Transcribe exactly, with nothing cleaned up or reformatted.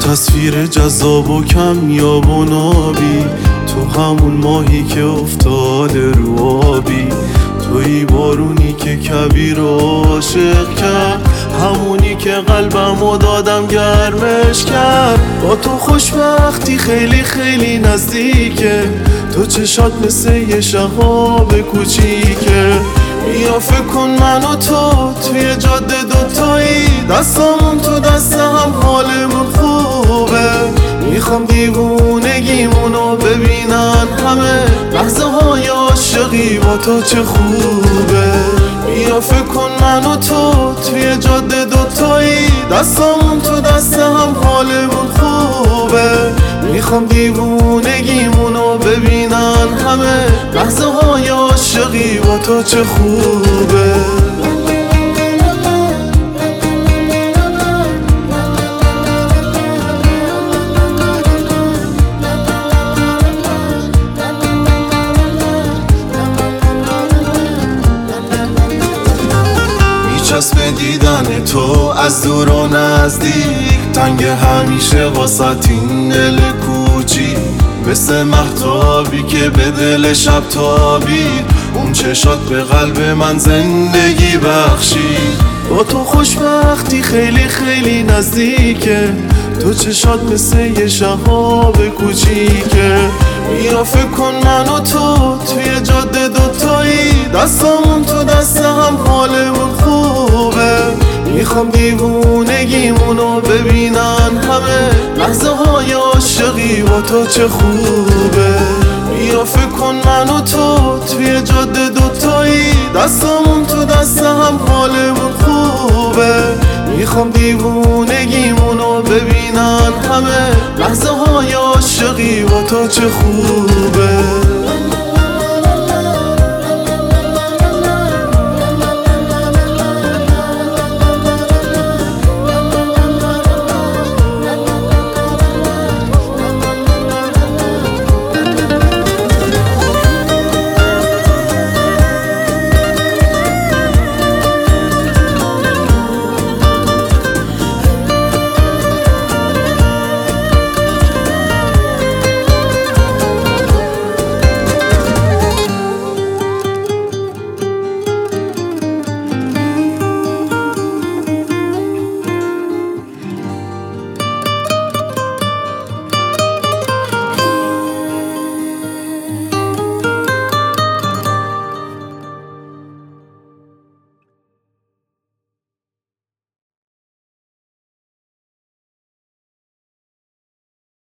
تصویر جذاب و کمیاب و نابی، تو همون ماهی که افتاده رو آبی، توی بارونی که کبیر رو عاشق کرد، همونی که قلبمو دادم گرمش کرد. با تو خوشبختی خیلی خیلی نزدیکه، تو چشات مثل یه شهاب کوچیکه. بیا فکر کن من و تو توی جاده دوتایی، دستامون تو دست هم حالمون خوبه. میخوام دیوونگیمونو ببینن همه، لحظه های عاشقی با تو چه خوبه. بیا فکر کن من و تو توی جاده دوتایی، دستامون تو دست هم حالمون خوبه. میخوام دیوونگیمونو ببینن همه، لحظه های عاشقی با تو چه خوبه. چسب دیدن تو از دور و نزدیک، تنگ همیشه واسط این دل کوچی، مثل مهتابی که به دل شب تابی، اون چشات به قلب من زندگی بخشی. با تو خوشبختی خیلی خیلی نزدیکه، تو چشات مثل یه شهاب کوچیکه. بیا فکر کن من و تو توی جاده دوتایی، دستامون تو دست هم حالمون خوبه. میخوام دیوونگیمونو ببینن همه، لحظه های عاشقی با تو چه خوبه. بیا فکر کن من و تو توی جاده دوتایی، دستامون تو دست هم حالمون خوبه. میخوام دیوونگیمونو ببینن همه، لحظه های عاشقی با تو چه خوبه.